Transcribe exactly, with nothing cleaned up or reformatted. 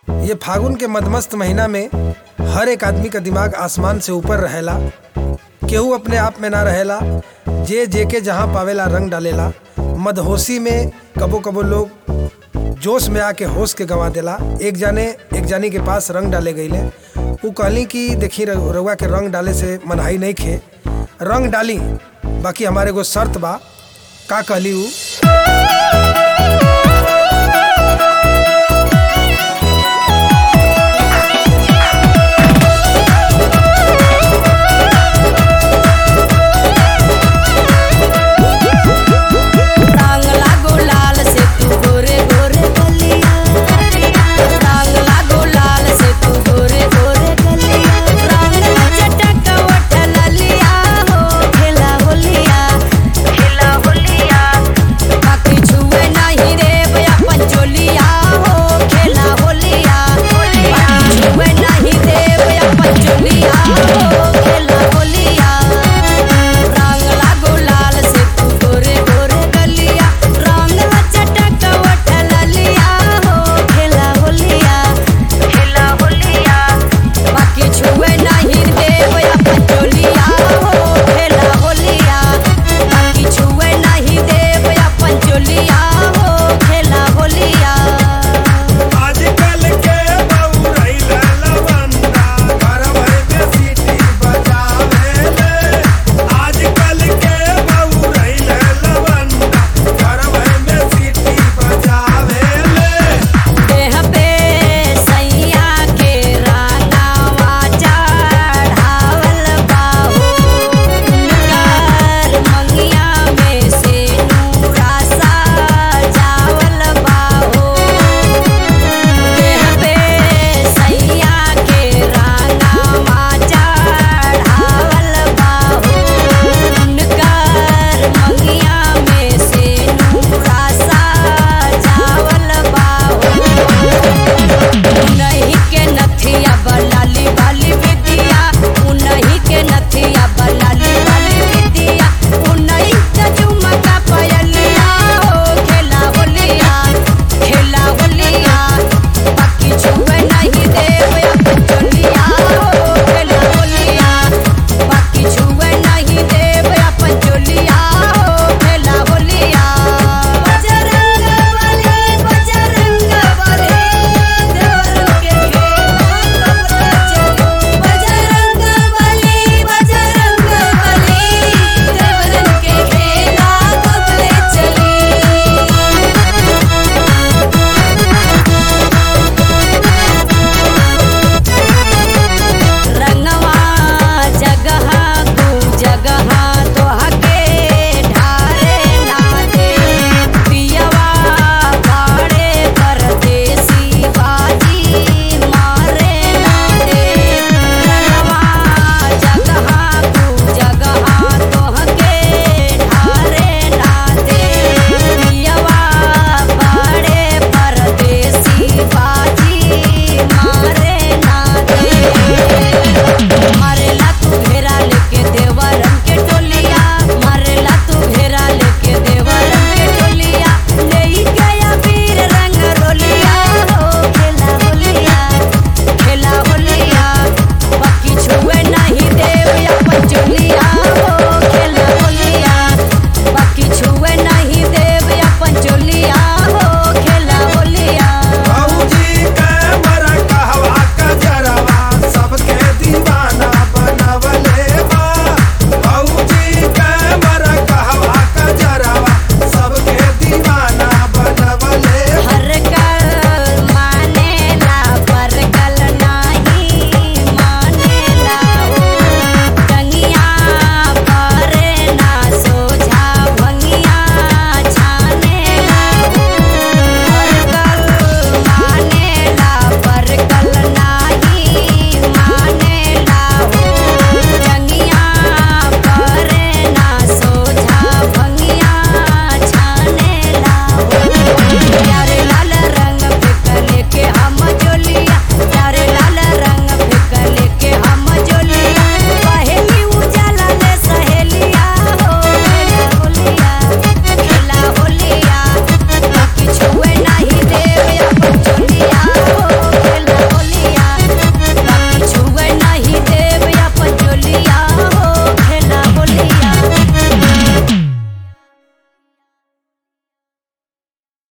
ये फागुन के मदमस्त महीना में हर एक आदमी का दिमाग आसमान से ऊपर रहेला। केहू अपने आप में ना रहेला, जे जे के जहाँ पावेला रंग डालेला। मदहोशी में कबो कबो लोग जोश में आके होश के गंवा देला। एक जाने एक जानी के पास रंग डाले गईले, उ कहली कि देखी रउआ के रंग डाले से मनहाई नहीं खे, रंग डाली, बाकी हमारे एगो शर्त बा। का कहली उ?